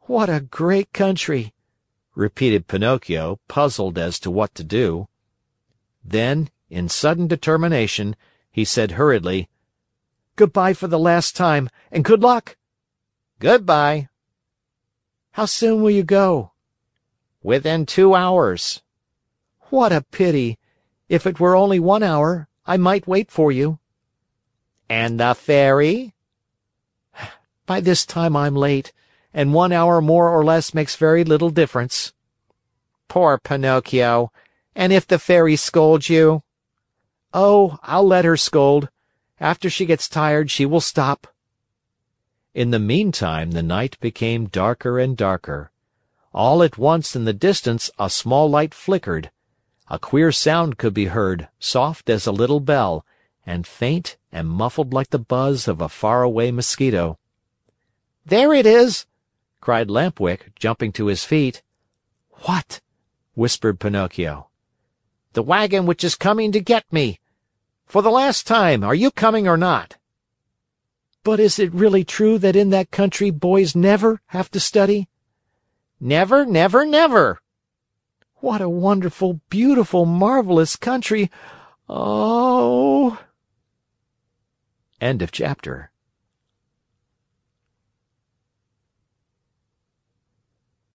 "What a great country!" repeated Pinocchio, puzzled as to what to do. Then, in sudden determination, he said hurriedly, "Goodbye for the last time, and good luck!" "Goodbye." "How soon will you go?" "Within 2 hours." "What a pity! If it were only 1 hour, I might wait for you." "And the Fairy?" "By this time I'm late, and 1 hour more or less makes very little difference." "Poor Pinocchio! And if the Fairy scolds you?" "Oh, I'll let her scold. After she gets tired, she will stop." In the meantime, the night became darker and darker. All at once in the distance a small light flickered. A queer sound could be heard, soft as a little bell, and faint and muffled like the buzz of a faraway mosquito. "There it is!" cried Lamp-Wick, jumping to his feet. "What?" whispered Pinocchio. "The wagon which is coming to get me. For the last time, are you coming or not?" "But is it really true that in that country boys never have to study?" "Never, never, never!" "What a wonderful, beautiful, marvelous country! Oh!" End of chapter.